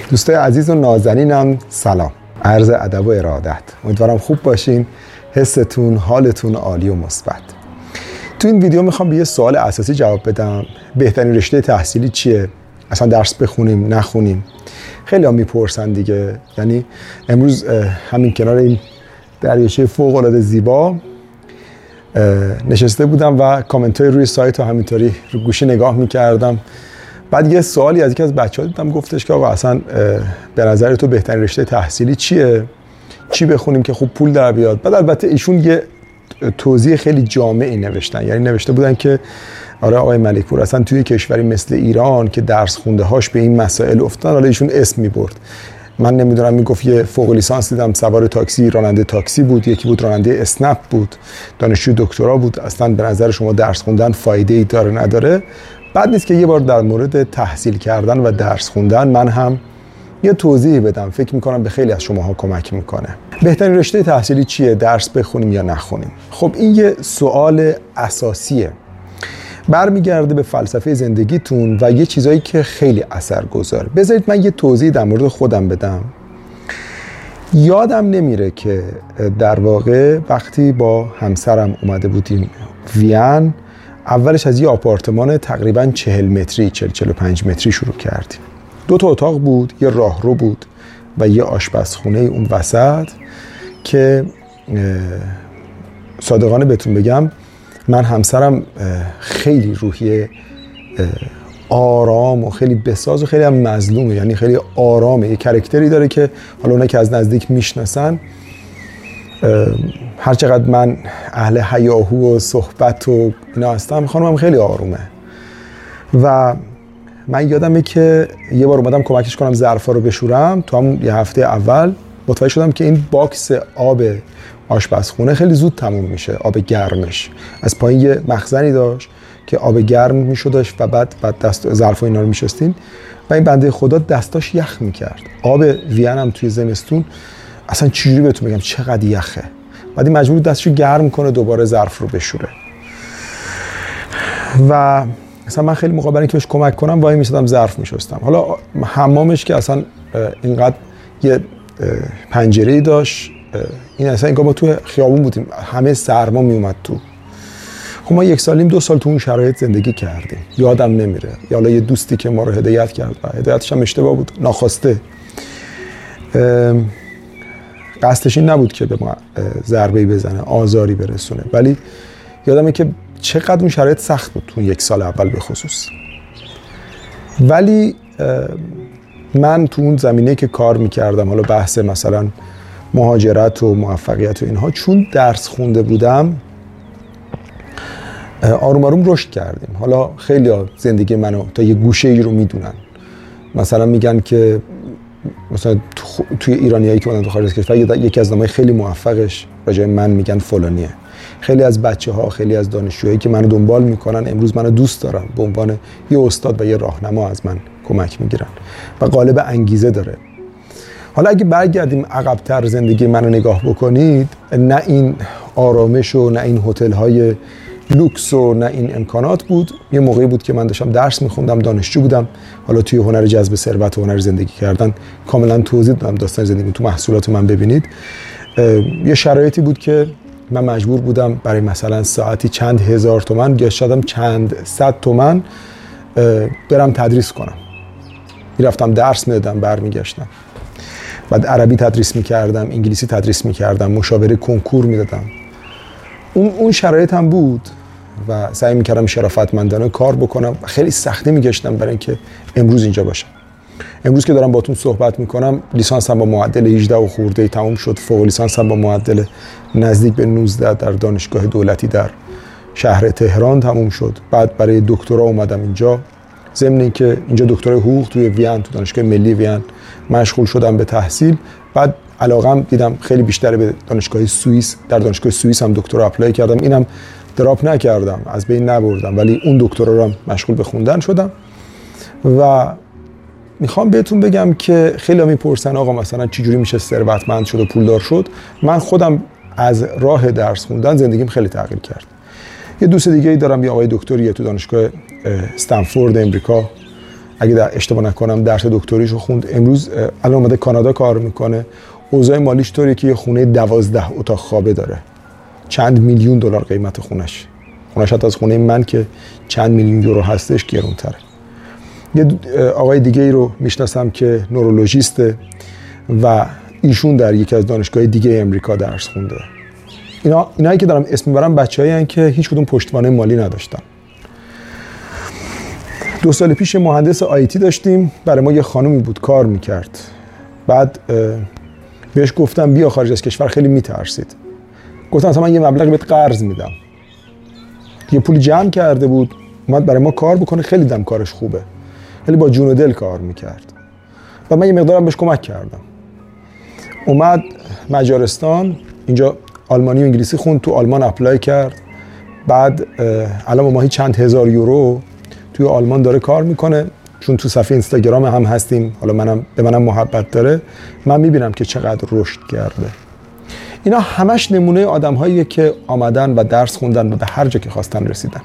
دوستای عزیز و نازنینم سلام، عرض ادب و ارادت. امیدوارم خوب باشین، حستون حالتون عالی و مثبت. تو این ویدیو میخوام به یه سوال اساسی جواب بدم. بهترین رشته تحصیلی چیه؟ اصلا درس بخونیم نخونیم؟ خیلی ها میپرسن دیگه. یعنی امروز همین کنار این دریاچه فوق العاده زیبا نشسته بودم و کامنت های روی سایت رو همینطوری رو گوشی نگاه میکردم. بعد یه سوالی از یکی از بچه‌ها دیدم، گفتش که آقا اصلا به نظر تو بهترین رشته تحصیلی چیه؟ چی بخونیم که خوب پول در بیاد؟ بعد البته ایشون یه توضیح خیلی جامعی نوشتن. یعنی نوشته بودن که آره آقای ملکپور، اصلا توی کشوری مثل ایران که درس خونده هاش به این مسائل افتادن، حالا ایشون اسم میبرد. من نمیدونم، میگفت یه فوق لیسانس دیدم سوار تاکسی، راننده تاکسی بود، یکی بود راننده اسنپ بود، دانشجو دکترا بود. اصلا به نظر شما درس خوندن فایده ای داره نداره؟ بعد نیست که یه بار در مورد تحصیل کردن و درس خوندن من هم یه توضیح بدم. فکر میکنم به خیلی از شماها کمک میکنه. بهترین رشته تحصیلی چیه؟ درس بخونیم یا نخونیم؟ خب این یه سوال اساسیه، برمیگرده به فلسفه زندگیتون و یه چیزایی که خیلی اثرگذاره. بذارید من یه توضیح در مورد خودم بدم. یادم نمیره که در واقع وقتی با همسرم اومده بودیم وین، اولش از یه آپارتمان تقریباً 40 متری 40-45 متری شروع کردیم. 2 تا اتاق بود، یه راهرو بود و یه آشپزخونه اون وسط که صادقانه بهتون بگم من همسرم خیلی روحیه آرام و خیلی بساز و خیلی هم مظلومه. یعنی خیلی آرامه، یه کرکتری داره که حالا اونایی که از نزدیک میشناسن، هر چقدر من اهل هیاهو و صحبت و اینا هستم، خانمم خیلی آرومه. و من یادمه که یه بار اومدم کمکش کنم ظرفا رو بشورم. تو همون یه هفته اول متوجه شدم که این باکس آب آشپزخونه خیلی زود تموم میشه، آب گرمش. از پایین یه مخزنی داشت که آب گرم میشدش و بعد دست ظرفا اینا رو میشستین و این بنده خدا دستاش یخ میکرد. آب وین هم توی زمستون اصلا چجوری بهتون بگم چقدر یخه. بعد این مجبور دستشو گرم کنه دوباره ظرف رو بشوره. و مثلا من خیلی موقع برای اینکه بهش کمک کنم وای میسادم ظرف میشستم. حالا حمامش که اصلا اینقدر یه پنجره‌ای داشت، این اصلا اینکه ما تو خیابون بودیم، همه سرما میومد تو. خب ما 1 سالیم 2 سال تو اون شرایط زندگی کردیم. یادم نمیره. یا حالا یه دوستی که ما رو هدایت کرد و هدایتش هم اشتباه بود، ناخواسته. قصدش این نبود که به ما ضربه‌ای بزنه، آزاری برسونه، ولی یادمه که چقدر اون شرایط سخت بود تو 1 سال اول به خصوص. ولی من تو اون زمینه که کار میکردم، حالا بحث مثلا مهاجرت و موفقیت و اینها، چون درس خونده بودم آروم آروم رشد کردیم. حالا خیلی ها زندگی منو تا یه گوشه ای رو میدونن. مثلا میگن که مثلا توی ایرانیایی که اومدن تو خارج از کشور یکی از نامای خیلی موفقش راجع من میگن فلانیه. خیلی از بچه‌ها، خیلی از دانشجوهایی که منو دنبال میکنن امروز منو دوست دارن، به عنوان یه استاد و یه راهنما از من کمک میگیرن و قالب انگیزه داره. حالا اگه برگردیم عقب‌تر زندگی منو نگاه بکنید، نه این آرامش و نه این هتل‌های لوکس و نه این امکانات بود. یه موقعی بود که من داشتم درس میخوندم، دانشجو بودم. حالا توی هنر جذب ثروت و هنر زندگی کردن کاملا توضیح دادم داستان زندگی تو محصولات من ببینید. یه شرایطی بود که من مجبور بودم برای مثلا ساعتی چند هزار تومان یا شاید چند صد تومان برم تدریس کنم. میرفتم درس میدادم، برمیگشتم. بعد عربی تدریس میکردم، انگلیسی تدریس میکردم، مشاوره کنکور میدادم. اون شرایط هم بود و سعی میکردم شرافتمندانه کار بکنم. خیلی سختی میکشتم برای اینکه امروز اینجا باشم. امروز که دارم باتون صحبت میکنم، لیسانسم با معدل 18 و خورده تموم شد. فوق لیسانسم با معدل نزدیک به 19 در دانشگاه دولتی در شهر تهران تموم شد. بعد برای دکترا اومدم اینجا، ضمن اینکه اینجا دکترای حقوق توی وین، تو دانشگاه ملی وین مشغول شدم به تحصیل. بعد علاقم دیدم خیلی بیشتره به دانشگاه سوئیس. در دانشگاه سوئیس هم دکترا اپلای کردم. اینم دراپ نکردم، از بین نبردم، ولی اون دکترا رو هم مشغول به خوندن شدم. و میخوام بهتون بگم که خیلی میپرسن آقا مثلا چجوری میشه ثروتمند شد و پولدار شد. من خودم از راه درس خوندن زندگیم خیلی تغییر کرد. یه دوست دیگه ای دارم، یه آقای دکتریه تو دانشگاه استنفورد امریکا، اگه اشتباه نکنم درس دکتریشو خوند، امروز الان اومده کانادا کار میکنه. اوضاع مالیش طوریه که یه خونه 12 اتاق خوابه داره، چند میلیون دلار قیمت خونش حتی از خونه من که چند میلیون یورو هستش گرونتره. یه آقای دیگه ای رو میشناسم که نورولوژیسته و ایشون در یکی از دانشگاه دیگه امریکا درس خونده. اینایی که دارم اسم میبرم بچه‌هایی هستن که هیچ کدوم پشتوانه مالی نداشتن. 2 سال پیش مهندس آیتی داشتیم، برای ما یه خانومی بود کار میکرد. بعد بهش گفتم بیا خارج از کشور، خیلی میترسید. گفتم مثلا من یه مبلغ بهت قرض میدم. یه پولی جمع کرده بود، اومد برای ما کار بکنه، خیلی دم کارش خوبه، خیلی با جون و دل کار میکرد و من یه مقدارم بهش کمک کردم. اومد مجارستان، اینجا آلمانی و انگلیسی خوند، تو آلمان اپلای کرد. بعد الان با ماهی چند هزار یورو توی آلمان داره کار میکنه. چون تو صفحه اینستاگرام هم هستیم، حالا به منم محبت داره، من میبینم که چقدر رشد کرده. اینا همش نمونه آدم‌هاییه که آمدن و درس خوندن و به هر جا که خواستن رسیدن.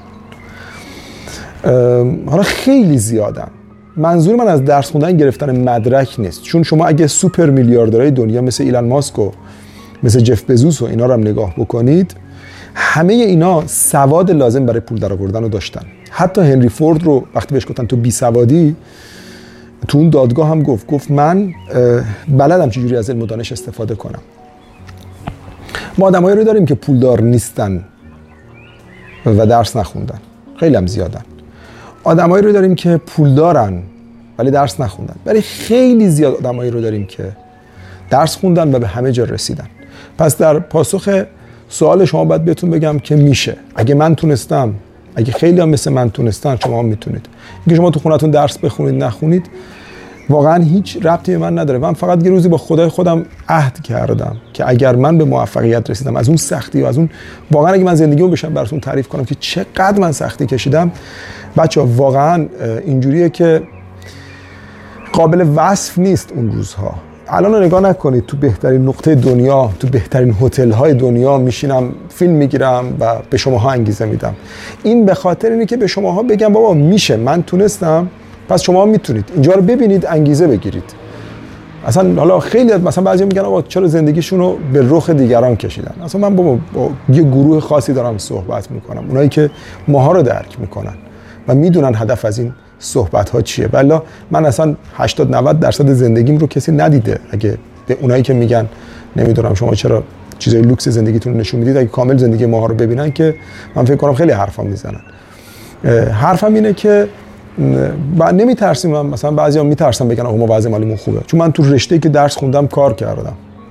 حالا خیلی زیادن. منظور من از درس خوندن گرفتن مدرک نیست، چون شما اگه سوپر میلیاردرهای دنیا مثل ایلان ماسک و مثل جف بزوس و اینا رو هم نگاه بکنید، همه اینا سواد لازم برای پول درآوردن رو داشتن. حتی هنری فورد رو وقتی بهش گفتن تو بی سوادی، تو اون دادگاه هم گفت من بلدم چجوری از علم و دانش استفاده کنم. ما آدمایی رو داریم که پولدار نیستن و درس نخوندن، خیلی هم زیادن. آدمایی رو داریم که پولدارن ولی درس نخوندن، ولی خیلی زیاد آدمایی رو داریم که درس خوندن و به همه جا رسیدن. پس در پاسخ سوال شما باید بهتون بگم که میشه. اگه من تونستم، اگه خیلی هم مثل من تونستن، شما هم میتونید. اینکه شما تو خونتون درس بخونید نخونید واقعا هیچ ربطی به من نداره. من فقط یه روزی با خدای خودم عهد کردم که اگر من به موفقیت رسیدم، از اون سختی و از اون، واقعا اگه من زندگیمو بشم براتون تعریف کنم که چقدر من سختی کشیدم، بچه‌ها واقعا اینجوریه که قابل وصف نیست اون روزها. الان رو نگاه نکنید، تو بهترین نقطه دنیا، تو بهترین هتل‌های دنیا میشینم فیلم میگیرم و به شماها انگیزه میدم. این به خاطر اینه که به شماها بگم بابا میشه، من تونستم، پس شما میتونید. اینجا رو ببینید، انگیزه بگیرید. اصلا حالا خیلی مثلا بعضی میگن آقا چرا زندگیشون رو به رخ دیگران کشیدن. اصلا من با یه گروه خاصی دارم صحبت میکنم، اونایی که ماها رو درک میکنن و میدونن هدف از این صحبت ها چیه. والا من اصلا 80-90% زندگیم رو کسی ندیده. اگه به اونایی که میگن نمیدونم شما چرا چیزای لوکس زندگیتون رو نشون میدید، اگه کامل زندگی ماها رو ببینن که من فکر کنم خیلی حرفا میزنن. حرفم اینه که بعد نمیترسیم. من مثلا بعضیا میترسن بگن آقا ما وضع مالیمون خوبه، چون من تو رشته‌ای که درس خوندم کار کردم.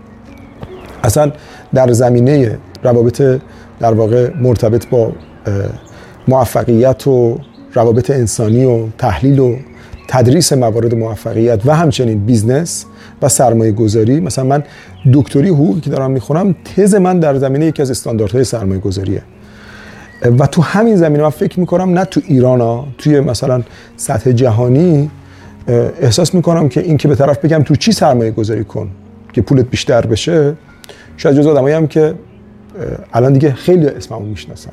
اصلا در زمینه روابط در واقع مرتبط با موفقیت و روابط انسانی و تحلیل و تدریس موارد موفقیت و همچنین بیزنس و سرمایه گذاری، مثلا من دکتری حقوقی که دارم میخونم، تز من در زمینه یکی از استانداردهای سرمایه گذاریه و تو همین زمینه من فکر میکنم نه تو ایران ها، توی مثلا سطح جهانی احساس میکنم که این که به طرف بگم تو چی سرمایه گذاری کن که پولت بیشتر بشه، شاید جز آدمایی هم که الان دیگه خیلی اسممو میشناسن.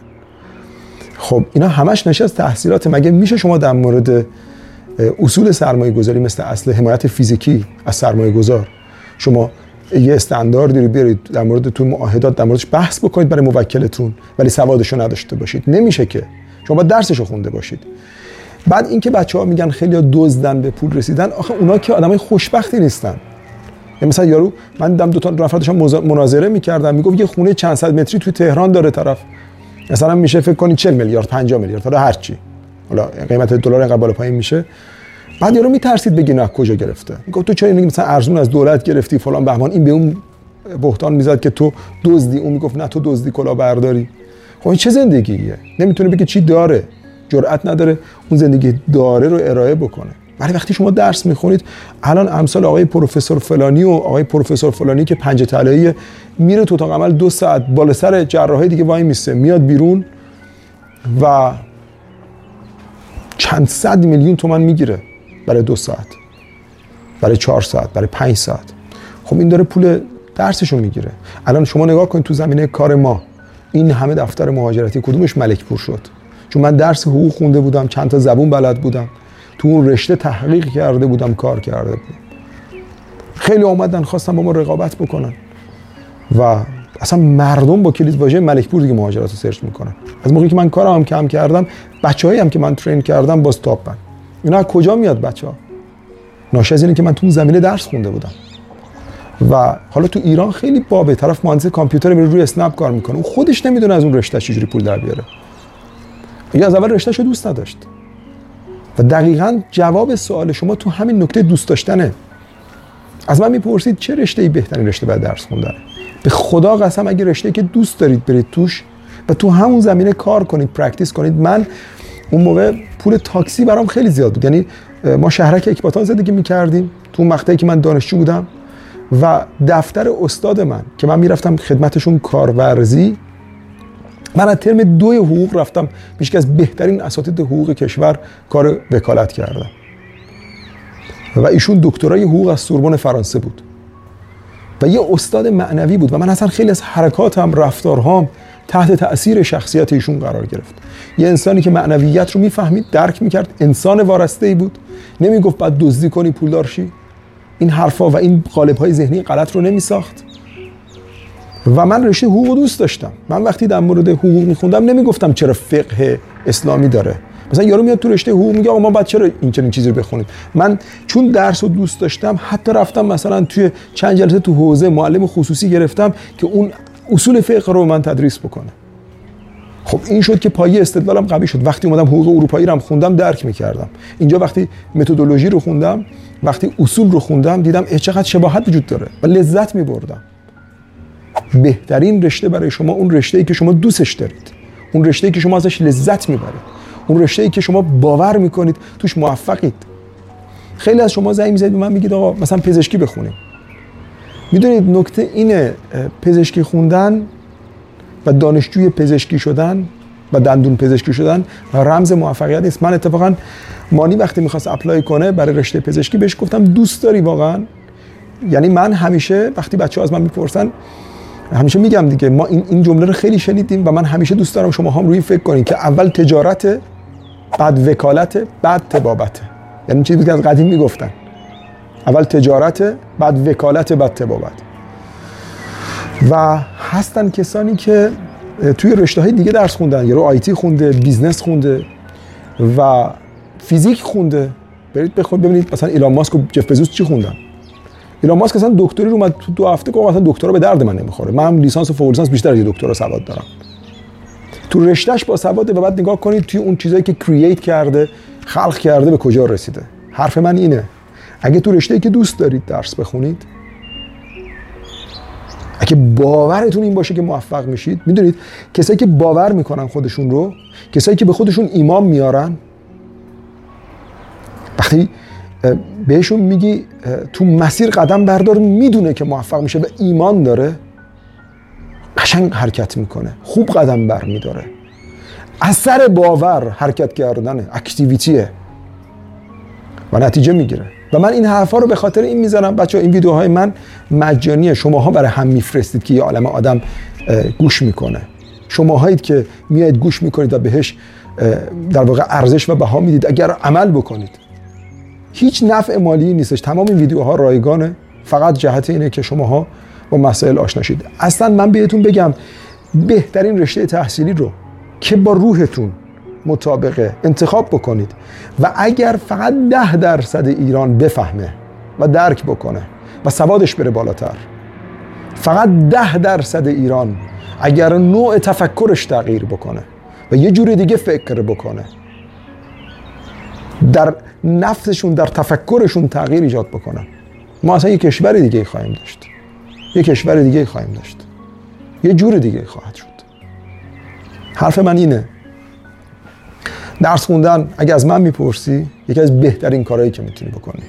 خب اینا همش نشه از تحصیلات. مگه میشه شما در مورد اصول سرمایه گذاری مثل اصل حمایت فیزیکی از سرمایه گذار شما یه استانداردی رو بیارید در مورد تو معاهدات در موردش بحث بکنید برای موکلتون ولی سوادشو نداشته باشید؟ نمیشه که. شما باید درسشو خونده باشید. بعد اینکه بچه‌ها میگن خیلی‌ها دزدن به پول رسیدن، آخه اونا که آدمای خوشبختی نیستن. مثلا یارو من دیدم 2 تا نفر داشتن مناظره می‌کردن، میگفت یه خونه چند صد متری تو تهران داره طرف، مثلا میشه فکر کنید 40 میلیارد 50 میلیارد حالا هر چی، حالا قیمت دلار اینقدر بالا پایین میشه. بعد یارو میترسید بگی نه کجا گرفته، میگفت تو چرا اینو مثلا ارزون از دولت گرفتی فلان بهمان. این به اون بهتان میزد که تو دزدی، اون میگفت نه تو دزدی کلاهبرداری. خب این چه زندگیه؟ نمیتونه بگه چی داره، جرئت نداره اون زندگی داره رو ارائه بکنه. ولی وقتی شما درس میخونید، الان امثال آقای پروفسور فلانی و آقای پروفسور فلانی که پنجه طلایی میره تو اتاق عمل 2 ساعت بالا سر جراحای دیگه وای میسته، میاد بیرون و چند صد میلیون تومان میگیره برای 2 ساعت، برای 4 ساعت، برای 5 ساعت. خب این داره پول درسشو میگیره. الان شما نگاه کنید تو زمینه کار ما این همه دفتر مهاجرتی کدومش ملک پور شد؟ چون من درس حقوق خونده بودم، چند تا زبون بلد بودم، تو اون رشته تحقیق کرده بودم، کار کرده بودم. خیلی اومدن خواستن با ما رقابت بکنن و اصلا مردم با کلید واژه ملکپور دیگه مهاجرت رو سرچ میکنن. از موقعی که من کارم هم کم کردم، بچه‌هایی هم که من ترین کردم باز تاپن. اینا از کجا میاد بچه‌ها؟ ناشی از اینه که من تو اون زمینه درس خونده بودم. و حالا تو ایران خیلی بابه، طرف مهندس کامپیوتر میره روی اسنپ کار میکنه، اون خودش نمیدونه از اون رشته چجوری پول در بیاره. یا از اول رشتهشو دوست نداشت. و دقیقاً جواب سوال شما تو همین نکته دوست داشتنه. از من میپرسید چه رشته‌ای بهترین رشته برای درس خوندنه؟ به خدا قسم اگه رشته‌ای که دوست دارید برید توش و تو همون زمینه کار کنید، پرکتیس کنید. من اون موقع پول تاکسی برام خیلی زیاد بود. یعنی ما شهرک اکباتان زندگی می‌کردیم تو مقطعی که من دانشجو بودم و دفتر استاد من که من میرفتم خدمتشون کارورزی، من از ترم 2 حقوق رفتم پیش از بهترین اساتید حقوق کشور کار وکالت کردم و ایشون دکترای حقوق از سوربن فرانسه بود و یه استاد معنوی بود و من اصلا خیلی از حرکاتم، رفتارهام تحت تأثیر شخصیت ایشون قرار گرفت. یه انسانی که معنویت رو میفهمید، درک میکرد، انسان وارسته‌ای بود، نمیگفت بعد دزدی کنی پولدار شی. این حرفا و این قالب‌های ذهنی غلط رو نمیساخت. و من رشته حقوق دوست داشتم. من وقتی در مورد حقوق میخوندم نمیگفتم چرا فقه اسلامی داره. مثلا یارو میاد تو رشته حقوق میگه آقا ما بعد چرا این چنین چیزی رو بخونیم. من چون درس رو دوست داشتم حتی رفتم مثلا توی چند جلسه تو حوزه معلم خصوصی گرفتم که اون اصول فقه رو من تدریس بکنه. خب این شد که پایه استدلالم قوی شد. وقتی اومدم حقوق اروپایی رو هم خوندم درک میکردم. اینجا وقتی متدولوژی رو خوندم، وقتی اصول رو خوندم، دیدم چقدر شباهت وجود داره و لذت میبردم. بهترین رشته برای شما اون رشته‌ای که شما دوستش دارید، اون رشته‌ای که شما ازش لذت میبرید، اون رشته‌ای که شما باور میکنید توش موفقید. خیلی از شما زنگ میزنید به من میگید آقا مثلا پزشکی بخونیم. میدونید نکته اینه، پزشکی خوندن و دانشجوی پزشکی شدن و دندون پزشکی شدن رمز موفقیت نیست. من اتفاقا مانی وقتی میخواست اپلای کنه برای رشته پزشکی بهش گفتم دوست داری واقعا؟ یعنی من همیشه وقتی بچه‌ها از من میپرسن همیشه میگم دیگه، ما این جمله رو خیلی شنیدیم و من همیشه دوست دارم شما هم روی فکر کنین که اول تجارت، بعد وکالت، بعد طبابت. یعنی چیزی که از قدیم میگفتن، اول تجارت، بعد وکالت، بعد طبابت. و هستن کسانی که توی رشته‌های دیگه درس خوندن، یارو آیتی خونده، بیزنس خونده و فیزیک خونده. برید ببینید مثلا ایلان ماسک و جف بزوس چی خوندن. ایلان ماسک اصلا دکتری رو اومد تو 2 هفته گفت اصلا دکترا به درد من نمیخوره، من هم لیسانس و فوق لیسانس بیشتر از یه دکترا سواد دارم. تو رشتهش با سواده و بعد نگاه کنید توی اون چیزایی که کرییت کرده، خلق کرده به کجا رسیده. حرف من اینه، اگه تو رشته‌ای که دوست دارید درس بخونید، اگه باورتون این باشه که موفق میشید، میدونید کسایی که باور میکنن خودشون رو، کسایی که به خودشون ایمان میارن، وقتی بهشون میگی تو مسیر قدم بردار، میدونه که موفق میشه و ایمان داره، قشنگ حرکت میکنه، خوب قدم بر میداره. اثر باور حرکت کردنه، اکتیویتیه و نتیجه میگیره. و من این حرفا رو به خاطر این میزنم بچه‌ها، این ویدیوهای من مجانیه، شماها برای هم میفرستید که یه عالمه آدم گوش میکنه. شماهایید که میایید گوش میکنید و بهش در واقع ارزش و بها میدید. اگر عمل بکنید هیچ نفع مالی نیستش، تمام این ویدیوها رایگانه، فقط جهت اینه که شماها با مسائل آشنا شید. اصلا من بهتون بگم بهترین رشته تحصیلی رو که با روحتون مطابقه انتخاب بکنید و اگر فقط 10% ایران بفهمه و درک بکنه و سوادش بره بالاتر، فقط 10% ایران اگر نوع تفکرش تغییر بکنه و یه جور دیگه فکر بکنه، در نفسشون، در تفکرشون تغییر ایجاد بکنن، ما اصلا یه کشور دیگه خواهیم داشت، یه کشور دیگه خواهیم داشت، یه جور دیگه خواهد شد. حرف من اینه، درس خوندن اگه از من میپرسی یکی از بهترین کارهایی که میتونی بکنی.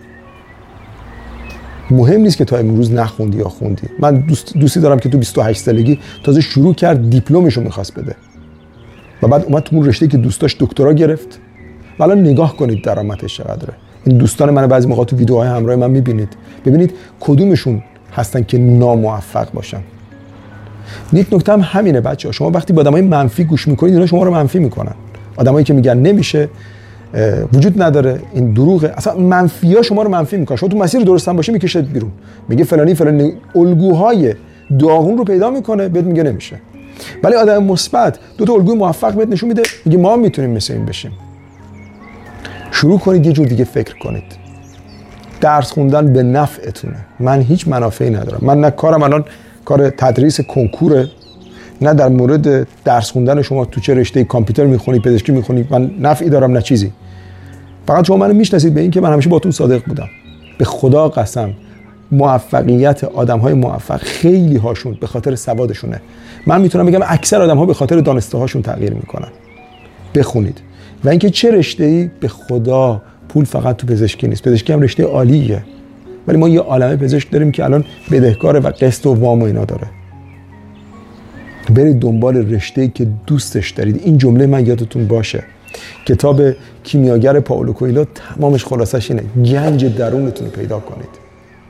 مهم نیست که تا امروز نخوندی یا خوندی. من دوستی دارم که تو 28 سالگی تازه شروع کرد، دیپلمشو میخواست بده و بعد اومد تو اون رشته‌ای که دوست داشت دکترا گرفت. حالا نگاه کنید درآمدش چقدره. این دوستان من بعضی موقع تو ویدیوهای همراه من میبینید، ببینید کدومشون هستن که ناموفق باشن. نکته هم همینه بچه‌ها، شما وقتی با آدمای منفی گوش میکنید اینا شما رو منفی میکنن. آدمایی که میگن نمیشه، وجود نداره، این دروغه. اصلا منفی‌ها شما رو منفی میکنه. شما تو مسیر درست هم باشی میکشه بیرون، میگه فلانی الگوهای داغون رو پیدا میکنه، بهت میگه نمیشه. ولی آدم مثبت دو تا الگوی موفق بهت نشون میده، میگه ما میتونیم مثل این بشیم. شروع کنید یه جور دیگه فکر کنید. درس خوندن به نفعتونه. من هیچ منافعی ندارم. من نه کارم الان کار تدریس کنکوره، نه در مورد درس خوندن شما تو چه رشته کامپیوتر میخونی، پزشکی میخونی من نفعی دارم نه چیزی. فقط شما منو میشناسید به این که من همیشه باتون صادق بودم. به خدا قسم موفقیت آدم‌های موفق خیلی هاشون به خاطر سوادشونه. من میتونم بگم اکثر آدم‌ها به خاطر دانسته هاشون تغییر میکنن. بخونید. و اینکه چه رشته‌ای، به خدا پول فقط تو پزشکی نیست. پزشکی هم رشته عالیه. ولی ما یه عالمه پزشک داریم که الان بدهکاره و قسط و وام و اینا داره. برید دنبال رشته‌ای که دوستش دارید. این جمله من یادتون باشه. کتاب کیمیاگر پائولو کوئلو تمامش خلاصش اینه: گنج درونتون رو پیدا کنید.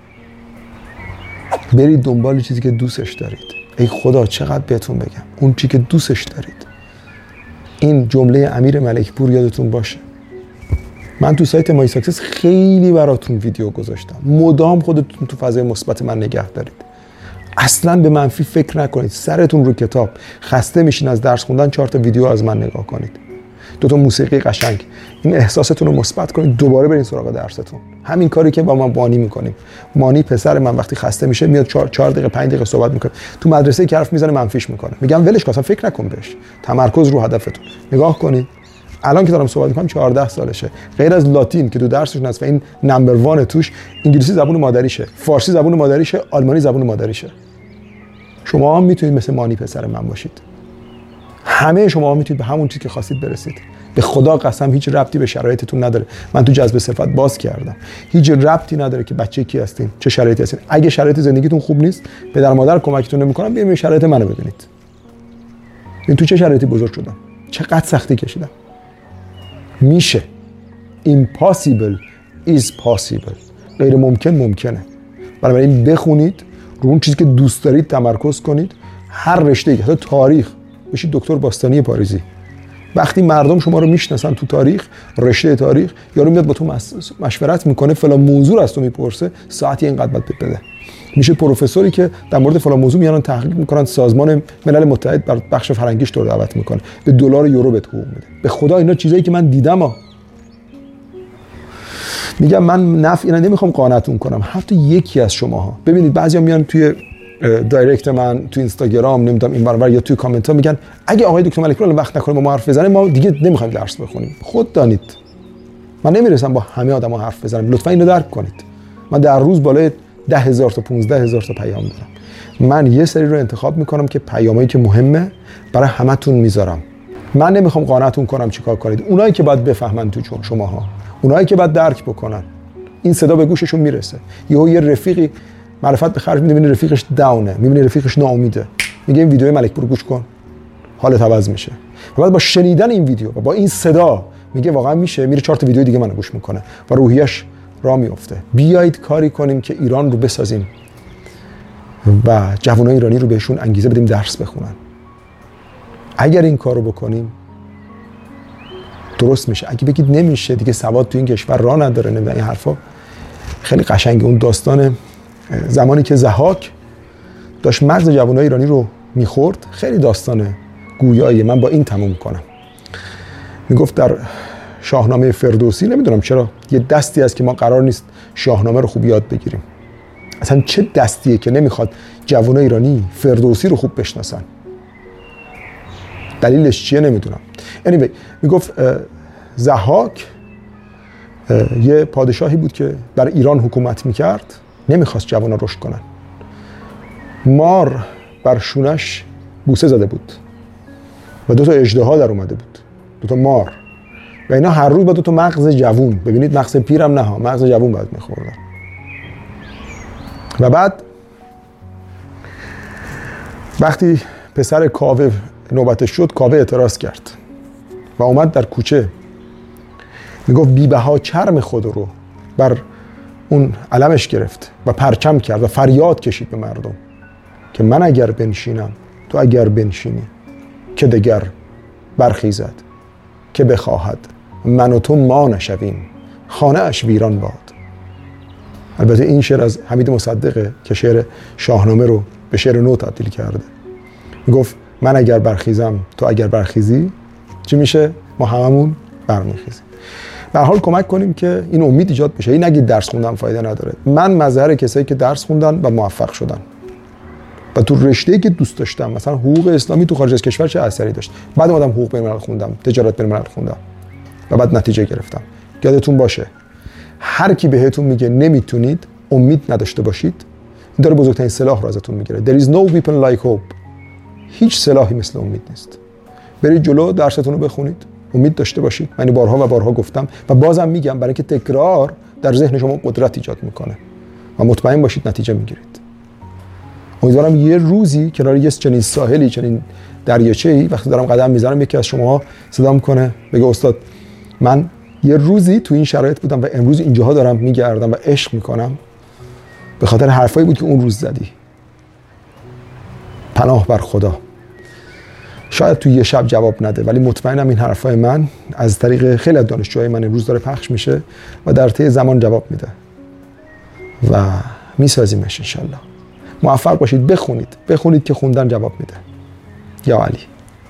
برید دنبال چیزی که دوستش دارید. ای خدا چقدر بهتون بگم، اون چیزی که دوستش دارید. این جمله امیر ملکپور یادتون باشه. من تو سایت مای ساکسس خیلی براتون ویدیو گذاشتم. مدام خودتون تو فضای مثبت من نگه دارید. اصلا به منفی فکر نکنید. سرتون رو کتاب. خسته میشین از درس خوندن، 4 تا ویدیو از من نگاه کنید. 2 تا موسیقی قشنگ. این احساستون رو مثبت کنید. دوباره برین سراغ درستون. همین کاری که با من مانی میکنیم. مانی پسر من وقتی خسته میشه میاد 4 دقیقه 5 دقیقه صحبت میکنه. تو مدرسه که حرف میزنه منفیش میکنه. میگم ولش کن، اصلا فکر نکن بهش. تمرکز رو هدفتون. نگاه کنید. الان که دارم صحبت میکنم 14 سالشه. غیر از لاتین که تو درسش هست و این نمبر 1 توش، انگلیسی زبان مادریشه، فارسی زبان مادریشه، آلمانی زبان مادریشه. شما هم میتونید مثل مانی پسر من باشید. همه شما هم میتونید به همون چیزی که خواستید برسید. به خدا قسم هیچ ربطی به شرایطتون نداره. من تو جذب صفات باز کردم. هیچ ربطی نداره که بچه کی هستین، چه شرایطی هستین. اگه شرایط زندگیتون خوب نیست، پدر مادر کمکتون نمیکنن، بیاین شرایط منو ببینید. این تو چه شرایطی بزرگ شدم، چقدر سختی کشیدم. میشه. impossible is possible. غیر ممکن ممکنه. بنابراین بخونید، رو اون چیزی که دوست دارید تمرکز کنید. هر رشته‌ای، حتی تاریخ، بشید دکتر باستانی پاریزی. وقتی مردم شما رو میشناسن تو تاریخ، رشته تاریخ، یارو میاد با تو مشورت میکنه، فلان موضوع از تو میپرسه، ساعتی اینقدر باید بده. میشه پروفسوری که در مورد فلان موضوع میان تحقیق میکنن، سازمان ملل متحد بر بخش فرنگیش تو دعوت میکنه، به دلار یورو بهت حقوق میده. به خدا اینا چیزایی که من دیدم میگم من نفع اینا نمیخوام قانعتون کنم. حتی یکی از شماها ببینید، بعضیا میان توی دایرکت من تو اینستاگرام، نمیدونم این برابر یا توی کامنت ها میگن اگه آقای دکتر ملکپور وقت نکنه با ما حرف بزنه، ما دیگه نمیخوایم درس بخونیم. خود دانید من نمیرسم با همه آدما حرف بزنم. لطفا اینو درک کنید. من در روز بالای 10,000 تا 15,000 تا پیام دارم. من یه سری رو انتخاب میکنم که پیامایی که مهمه برای همتون میذارم. من نمیخوام قانعتون کنم چیکار کنید. اونایی که باید بفهمن تو شماها، اونایی که باید درک بکنن، این صدا به گوششون میرسه. یه رفیقی معرفت به خرج میده، میبینی رفیقش داونه، میبینی رفیقش ناامیده، میگه این ویدیوی ملکپور گوش کن، حالت عوض میشه. و بعد با شنیدن این ویدیو و با این صدا میگه واقعا میشه، میره 4 تا ویدیو دیگه منو گوش میکنه و روحیش راه میفته. بیایید کاری کنیم که ایران رو بسازیم و جوانای ایرانی رو بهشون انگیزه بدیم درس بخونن. اگر این کارو بکنیم درست میشه. اگه بگید نمیشه دیگه، سواد تو این کشور راه نداره، نمیدونم این حرفا، خیلی قشنگه. اون داستان زمانی که ضحاک داشت مغز جوانای ایرانی رو میخورد، خیلی داستان گویایی. من با این تموم کنم. میگفت در شاهنامه فردوسی، نمیدونم چرا یه دستی هست که ما قرار نیست شاهنامه رو خوب یاد بگیریم. اصلا چه دستیه که نمیخواد جوانای ایرانی فردوسی رو خوب بشناسن؟ دلیلش چیه نمیدونم. anyway میگفت ضحاک یه پادشاهی بود که بر ایران حکومت میکرد، نمیخواست جوانا رشد کنن. مار بر شونش بوسه زده بود و 2 تا اژدها در اومده بود، 2 تا مار، و اینا هر روز با 2 تا مغز جوون، ببینید مغز پیرم نه ها، مغز جوون باید میخوردن. و بعد وقتی پسر کاوه نوبتش شد، کاوه اعتراض کرد و اومد در کوچه میگفت بی‌بها چرم خود رو بر اون علمش گرفت و پرچم کرد و فریاد کشید به مردم که من اگر بنشینم تو اگر بنشینی، که دگر برخیزد که بخواهد من و تو ما نشویم خانه اش ویران باد. البته این شعر از حمید مصدقه که شعر شاهنامه رو به شعر نو تبدیل کرده. میگفت من اگر برخیزم تو اگر برخیزی چی میشه؟ ما هممون برمیخیزیم. به هر حال کمک کنیم که این امید ایجاد بشه. این نگید درس خوندن فایده نداره. من مظهر کسایی که درس خوندن و موفق شدن و تو رشته‌ای که دوست داشتم، مثلا حقوق اسلامی تو خارج از کشور چه اثری داشت. بعد اومدم حقوق بین‌الملل خوندم، تجارت بین‌الملل خوندم و بعد نتیجه گرفتم. یادتون باشه هر کی بهتون میگه نمیتونید، امید نداشته باشید، این داره بزرگترین سلاح رو ازتون میگیره. There is no weapon like hope. هیچ سلاحی مثل امید نیست. برید جلو، درستون رو بخونید، امید داشته باشید. من بارها و بارها گفتم و بازم میگم برای اینکه تکرار در ذهن شما قدرت ایجاد میکنه و مطمئن باشید نتیجه میگیرید. امیدوارم یه روزی کنار یه چنین ساحلی، چنین دریاچه‌ای وقتی دارم قدم میذارم یکی از شماها صدام کنه بگه استاد من یه روزی تو این شرایط بودم و امروز اینجاها دارم میگردم و عشق میکنم به خاطر حرفایی بود که اون روز زدی. پناه بر خدا. شاید تو یه شب جواب نده ولی مطمئنم این حرفای من از طریق خیلی از دانشجوهای من امروز داره پخش میشه و در طی زمان جواب میده و میسازیمش انشالله. موفق باشید. بخونید که خوندن جواب میده. یا علی.